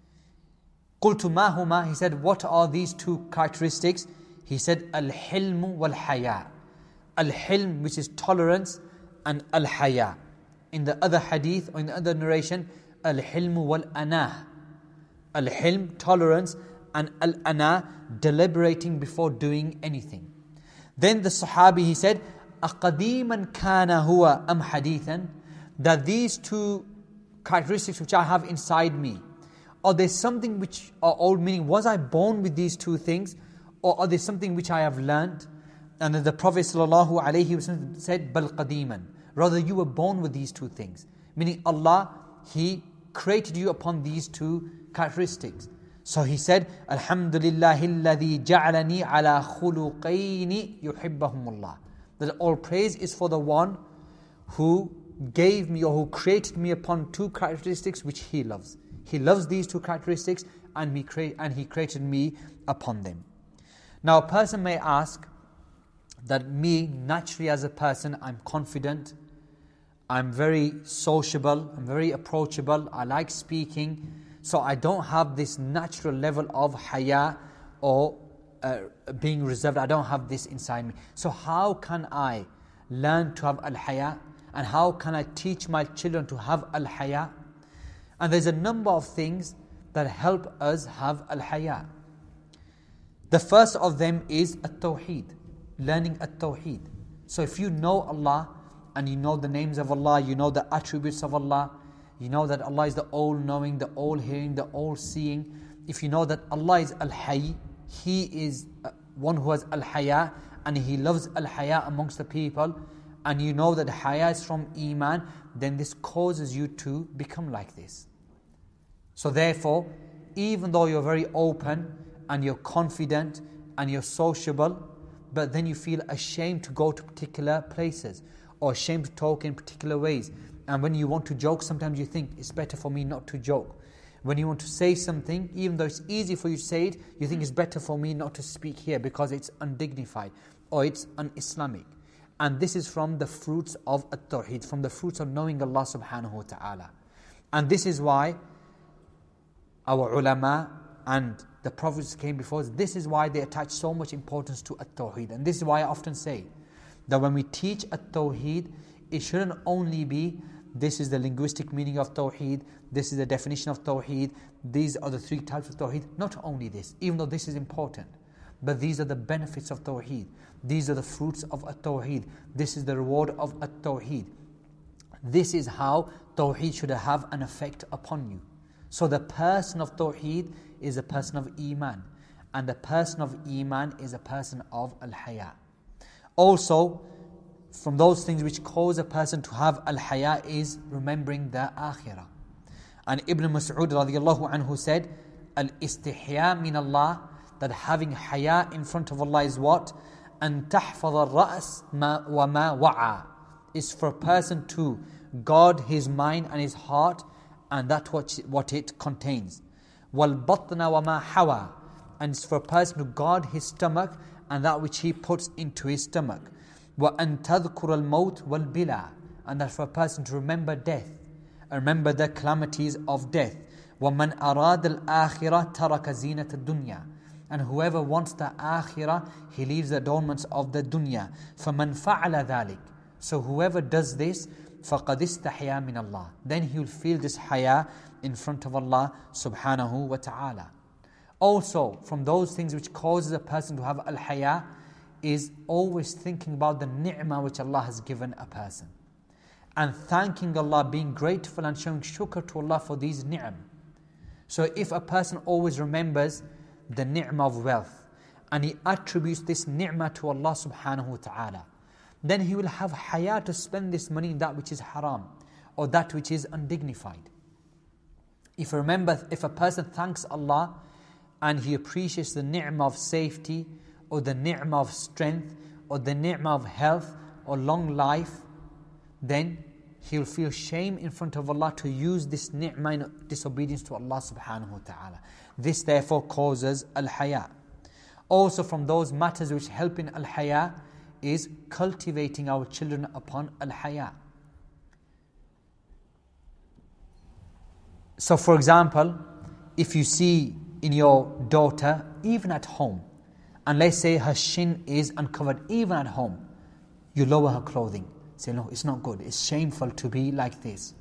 قُلْتُ مَا هُمَا, he said, what are these two characteristics? He said, al-hilm wal-haya. Al-hilm, which is tolerance, and al-haya. In the other hadith, or in the other narration, al-hilm wal-anah. Al-hilm, tolerance, and al-anah, deliberating before doing anything. Then the Sahabi, he said, أَقَدِيمًا كَانَ هُوَ أَمْ حَدِيثًا, that these two characteristics which I have inside me, are there something which are old, meaning was I born with these two things, or are there something which I have learned? And then the Prophet ﷺ said, بَلْ قَدِيمًا, rather you were born with these two things. Meaning Allah, He created you upon these two characteristics. So he said, Alhamdulillahi alladhi ja'alani ala khuluqayni yuhibbahumullah. That all praise is for the one who gave me or who created me upon two characteristics which He loves. He loves these two characteristics and, me cre- and He created me upon them. Now a person may ask that me, naturally as a person, I'm confident, I'm very sociable, I'm very approachable, I like speaking, so I don't have this natural level of haya or uh, being reserved. I don't have this inside me. So how can I learn to have al-haya? And how can I teach my children to have al-haya? And there's a number of things that help us have al-haya. The first of them is at-tawheed, learning at-tawheed. So if you know Allah and you know the names of Allah, you know the attributes of Allah, you know that Allah is the all-knowing, the all-hearing, the all-seeing. If you know that Allah is al-hayy, He is one who has al-haya, and He loves al-haya amongst the people, and you know that haya is from Iman, then this causes you to become like this. So therefore, even though you're very open, and you're confident, and you're sociable, but then you feel ashamed to go to particular places, or ashamed to talk in particular ways. And when you want to joke, sometimes you think, it's better for me not to joke. When you want to say something, even though it's easy for you to say it, you think it's better for me not to speak here because it's undignified or it's un-Islamic. And this is from the fruits of at-tawheed, from the fruits of knowing Allah subhanahu wa ta'ala. And this is why our ulama and the prophets came before us, this is why they attach so much importance to at-tawheed. And this is why I often say that when we teach at-tawheed, it shouldn't only be, this is the linguistic meaning of tawheed, this is the definition of tawheed, these are the three types of tawheed. Not only this, even though this is important, but these are the benefits of tawheed. These are the fruits of at-tawheed. This is the reward of at-tawheed. This is how tawheed should have an effect upon you. So the person of tawheed is a person of iman, and the person of iman is a person of al-haya. Also, from those things which cause a person to have al-haya is remembering the akhirah. And Ibn Mas'ud radiallahu anhu said, al-istihya min Allah, that having haya in front of Allah is what? أن تحفظ الرأس ما وما وعى, is for a person to guard his mind and his heart and that what, what it contains. وَالْبَطْنَ وَمَا حَوَى, and it's for a person to guard his stomach and that which he puts into his stomach. وَأَن تَذْكُرَ الْمَوْتِ وَالْبِلَى, and that for a person to remember death, remember the calamities of death. وَمَنْ أَرَادَ الْآخِرَةَ تَرَكَ زِينَةَ الدُّنْيَا, and whoever wants the akhirah, he leaves the adornments of the dunya. فَمَنْ فَعَلَ ذَلِكَ, so whoever does this, فَقَدْ اسْتَحْيَا مِنَ اللَّهِ, then he will feel this haya in front of Allah subhanahu wa ta'ala. Also, from those things which causes a person to have al-haya is always thinking about the ni'mah which Allah has given a person. And thanking Allah, being grateful and showing shukr to Allah for these ni'am. So if a person always remembers the ni'mah of wealth, and he attributes this ni'mah to Allah subhanahu wa ta'ala, then he will have haya to spend this money in that which is haram, or that which is undignified. If you remember, if a person thanks Allah, and he appreciates the ni'mah of safety, or the ni'mah of strength, or the ni'mah of health, or long life, then he will feel shame in front of Allah to use this ni'mah in disobedience to Allah subhanahu wa ta'ala. This therefore causes al-haya. Also from those matters which help in al-haya is cultivating our children upon al-haya. So for example, if you see in your daughter, even at home, and let's say her shin is uncovered, even at home, you lower her clothing. Say, no, it's not good. It's shameful to be like this.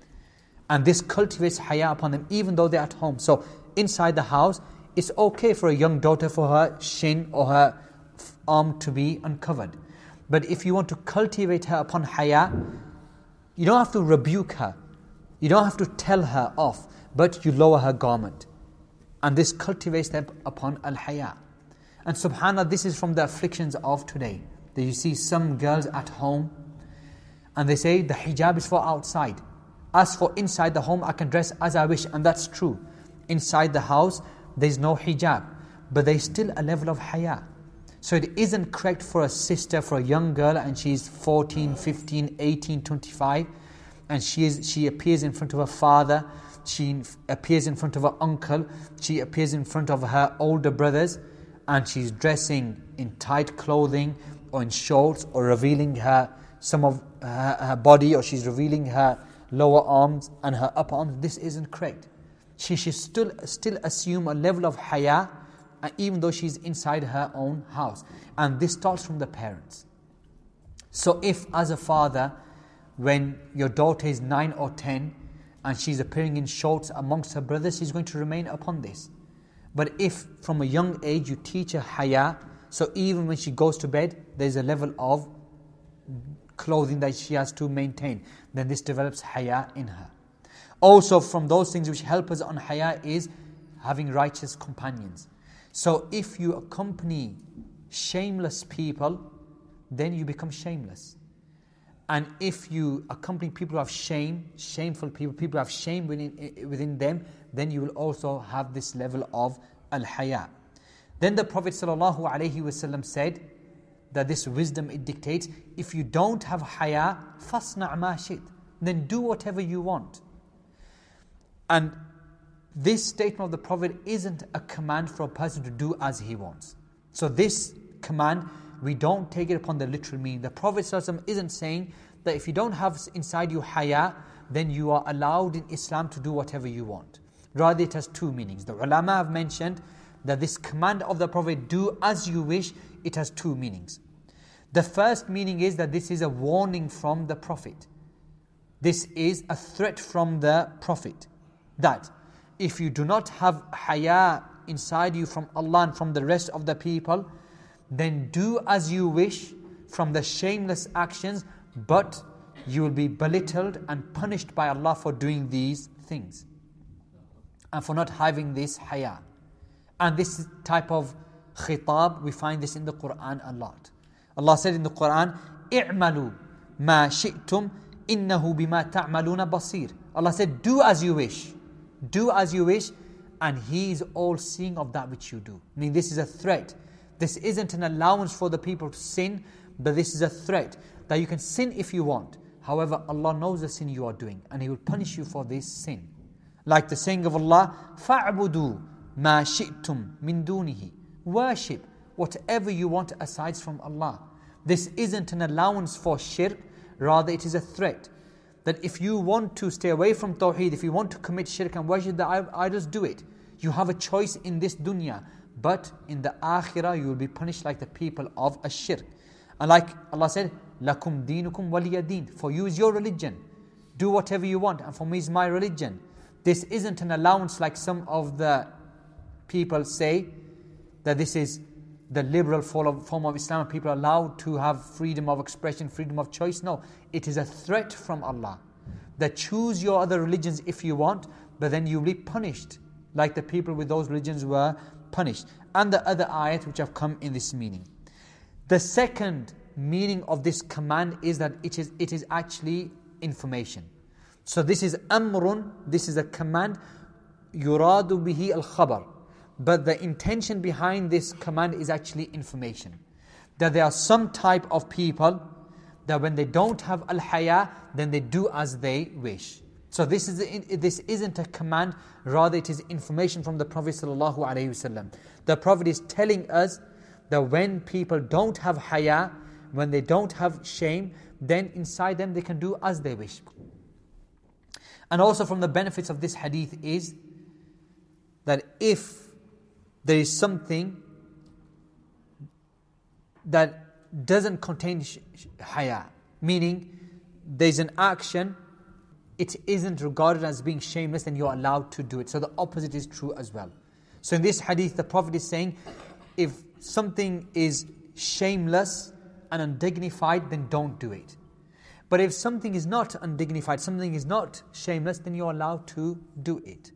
And this cultivates haya upon them, even though they're at home. So inside the house, it's okay for a young daughter for her shin or her arm to be uncovered. But if you want to cultivate her upon haya, you don't have to rebuke her. You don't have to tell her off, but you lower her garment. And this cultivates them upon al-haya. And subhanAllah, this is from the afflictions of today. That you see some girls at home, and they say the hijab is for outside. As for inside the home, I can dress as I wish, and that's true. Inside the house, there's no hijab, but there's still a level of haya. So it isn't correct for a sister, for a young girl, and she's fourteen, fifteen, eighteen, twenty-five, and she is she appears in front of her father, she appears in front of her uncle, she appears in front of her older brothers, and she's dressing in tight clothing or in shorts, or revealing her some of her, her body, or she's revealing her lower arms and her upper arms. This isn't correct. She should still, still assume a level of haya, even though she's inside her own house. And this starts from the parents. So if as a father, when your daughter is nine or ten, and she's appearing in shorts amongst her brothers, she's going to remain upon this. But if from a young age you teach her haya, so even when she goes to bed, there's a level of clothing that she has to maintain, then this develops haya in her. Also from those things which help us on haya is having righteous companions. So if you accompany shameless people, then you become shameless. And if you accompany people who have shame, shameful people, people who have shame within, within them, then you will also have this level of al-haya. Then the Prophet ﷺ said that this wisdom, it dictates, if you don't have haya, فَاصْنَعْ مَا شِئْتَ, then do whatever you want. And this statement of the Prophet isn't a command for a person to do as he wants. So this command, we don't take it upon the literal meaning. The Prophet ﷺ isn't saying that if you don't have inside you haya, then you are allowed in Islam to do whatever you want. Rather, it has two meanings. The ulama have mentioned that this command of the Prophet, do as you wish, it has two meanings. The first meaning is that this is a warning from the Prophet. This is a threat from the Prophet. That if you do not have haya inside you from Allah and from the rest of the people, then do as you wish from the shameless actions, but you will be belittled and punished by Allah for doing these things and for not having this haya. And this type of khitab, we find this in the Quran a lot. Allah said in the Quran, "I'malu ma shi'tum innahu bima ta'maluna basir." Allah said, do as you wish. Do as you wish, and He is all seeing of that which you do. I mean, this is a threat. This isn't an allowance for the people to sin, but this is a threat that you can sin if you want. However, Allah knows the sin you are doing, and He will punish you for this sin. Like the saying of Allah, فَاعْبُدُوا مَا شِئْتُمْ مِن دُونِهِ. Worship whatever you want aside from Allah. This isn't an allowance for shirk, rather it is a threat. That if you want to stay away from Tawheed, if you want to commit shirk and worship the idols, do it. You have a choice in this dunya. But in the akhirah, you will be punished like the people of a shirk. And like Allah said, لَكُمْ دِينُكُمْ وَلِيَ دِينُ. For you is your religion. Do whatever you want, and for me is my religion. This isn't an allowance like some of the people say, that this is the liberal form of Islam, people are allowed to have freedom of expression, freedom of choice. No, it is a threat from Allah. That choose your other religions if you want, but then you'll be punished, like the people with those religions were punished. And the other ayat which have come in this meaning. The second meaning of this command is that it is, it is actually information. So this is amrun, this is a command, yuradu bihi al-khabar. But the intention behind this command is actually information. That there are some type of people that when they don't have al-haya, then they do as they wish. So this is this isn't a command, rather it is information from the Prophet ﷺ. The Prophet is telling us that when people don't have haya, when they don't have shame, then inside them they can do as they wish. And also from the benefits of this hadith is that if there is something that doesn't contain sh- sh- haya, meaning there's an action, it isn't regarded as being shameless, then you're allowed to do it. So the opposite is true as well. So in this hadith, the Prophet is saying, if something is shameless and undignified, then don't do it. But if something is not undignified, something is not shameless, then you're allowed to do it.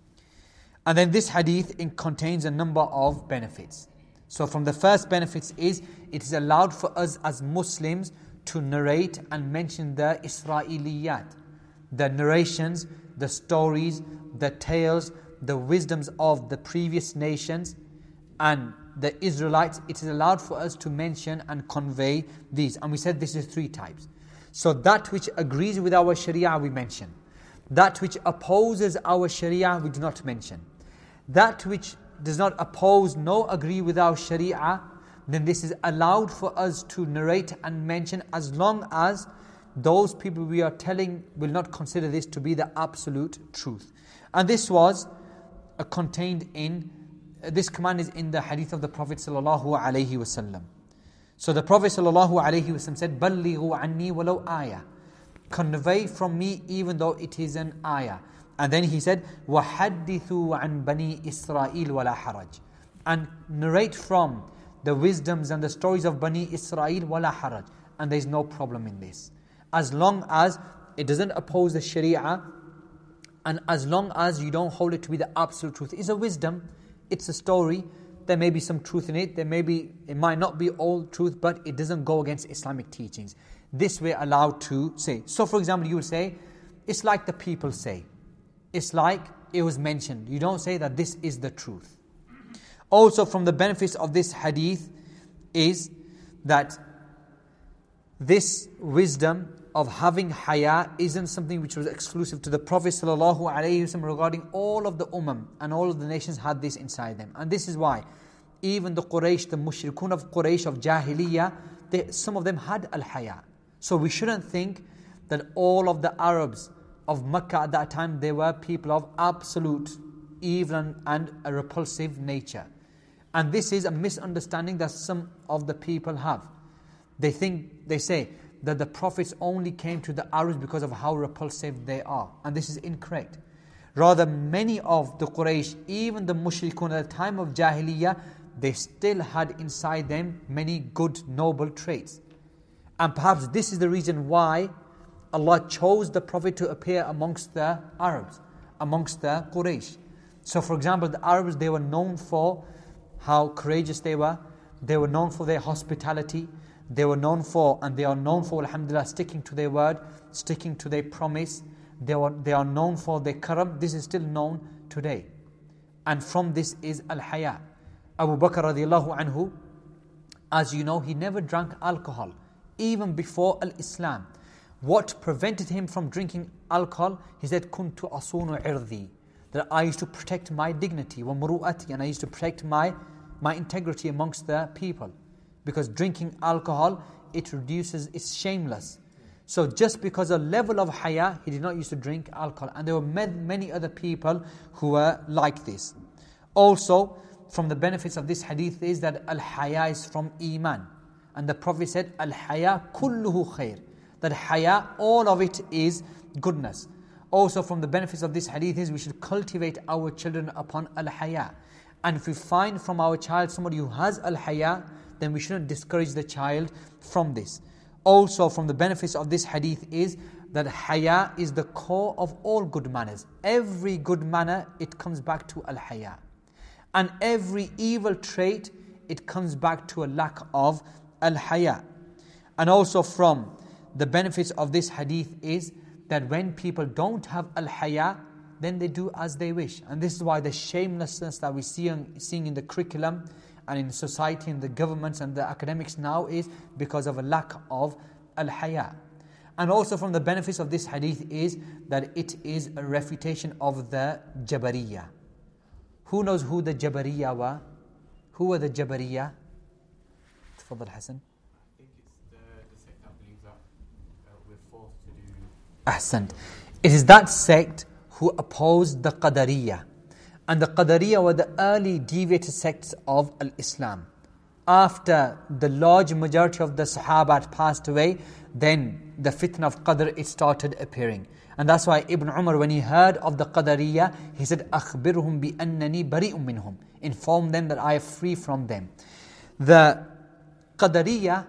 And then this hadith it contains a number of benefits. So from the first benefits is, it is allowed for us as Muslims to narrate and mention the Isra'iliyat, the narrations, the stories, the tales, the wisdoms of the previous nations and the Israelites. It is allowed for us to mention and convey these. And we said this is three types. So that which agrees with our Sharia we mention. That which opposes our Sharia we do not mention. That which does not oppose nor agree with our Sharia, then this is allowed for us to narrate and mention, as long as those people we are telling will not consider this to be the absolute truth. And this was uh, contained in, uh, this command is in the hadith of the Prophet sallallahu alaihi wasallam. So the Prophet sallallahu alaihi wasallam said, "Ballighu anni walau ayah." Convey from me even though it is an ayah. And then he said, وَحَدِّثُوا عَنْ بَنِي إِسْرَائِيلَ وَلَا حَرَجٍ. And narrate from the wisdoms and the stories of Bani Israel, وَلَا حَرَجٍ. And there is no problem in this. As long as it doesn't oppose the Sharia, and as long as you don't hold it to be the absolute truth. It's a wisdom, it's a story, there may be some truth in it, there may be, it might not be all truth, but it doesn't go against Islamic teachings. This we're allowed to say. So for example, you will say, it's like the people say. It's like it was mentioned. You don't say that this is the truth. Also from the benefits of this hadith is that this wisdom of having haya isn't something which was exclusive to the Prophet ﷺ regarding all of the ummah, and all of the nations had this inside them. And this is why even the Quraysh, the mushrikun of Quraysh of Jahiliyyah, they, some of them had al-haya. So we shouldn't think that all of the Arabs of Makkah at that time, they were people of absolute evil and, and a repulsive nature. And this is a misunderstanding that some of the people have. They think, they say that the prophets only came to the Arabs because of how repulsive they are. And this is incorrect. Rather, many of the Quraysh, even the mushrikun at the time of Jahiliyyah, they still had inside them many good, noble traits. And perhaps this is the reason why Allah chose the Prophet to appear amongst the Arabs, amongst the Quraysh. So for example, the Arabs, they were known for how courageous they were. They were known for their hospitality. They were known for, and they are known for, alhamdulillah, sticking to their word, sticking to their promise. They, were, they are known for their karam. This is still known today. And from this is al-haya. Abu Bakr radiallahu anhu, as you know, he never drank alcohol, even before al-Islam. What prevented him from drinking alcohol? He said, "Kuntu asunu irdi," that I used to protect my dignity, wa muru'ati, and I used to protect my, my integrity amongst the people. Because drinking alcohol, it reduces, it's shameless. So just because of level of haya, he did not used to drink alcohol. And there were many other people who were like this. Also, from the benefits of this hadith is that al-haya is from iman. And the Prophet said, al-haya kulluhu khair. That haya, all of it is goodness. Also from the benefits of this hadith is we should cultivate our children upon al-haya. And if we find from our child somebody who has al-haya, then we shouldn't discourage the child from this. Also from the benefits of this hadith is that haya is the core of all good manners. Every good manner, it comes back to al-haya. And every evil trait, it comes back to a lack of al-haya. And also from the benefits of this hadith is that when people don't have al-haya, then they do as they wish. And this is why the shamelessness that we see seeing in the curriculum and in society and the governments and the academics now is because of a lack of al-haya. And also from the benefits of this hadith is that it is a refutation of the Jabariyah. Who knows who the Jabariyah were? Who were the Jabariyah? Tafadhal Hassan. I think it's the, the sect that believes that uh, we're forced to do... Ahsant. It is that sect who opposed the Qadariyah. And the Qadariyah were the early deviated sects of Al-Islam. After the large majority of the Sahaba had passed away, then the fitna of Qadr, it started appearing. And that's why Ibn Umar, when he heard of the Qadariyah, he said, أَخْبِرْهُمْ بِأَنَّنِي بَرِيءٌ مِّنْهُمْ. Inform them that I am free from them. The Qadariyah,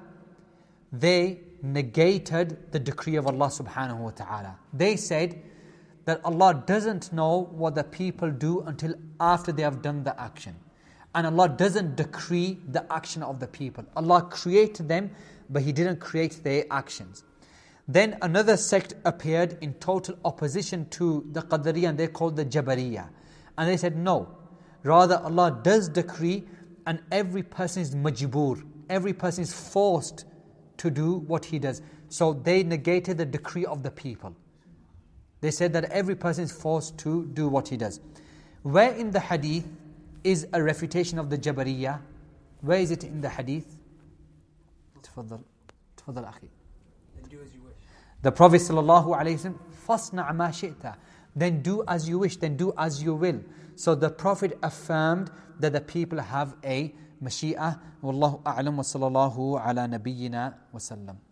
they negated the decree of Allah subhanahu wa ta'ala. They said that Allah doesn't know what the people do until after they have done the action. And Allah doesn't decree the action of the people. Allah created them, but He didn't create their actions. Then another sect appeared in total opposition to the Qadariyah, and they called the Jabariyah. And they said, no, rather Allah does decree, and every person is majbur. Every person is forced to do what he does. So they negated the decree of the people. They said that every person is forced to do what he does. Where in the hadith is a refutation of the Jabariyah? Where is it in the hadith? Tafadhal, tafadhal akhi. Then do as you wish. The Prophet sallallahu alaihi wasallam, fasna' ma shi'ta. Then do as you wish, then do as you will. So the Prophet affirmed that the people have a mashi'ah. Wallahu a'lam wa sallallahu ala nabiyyina wa sallam.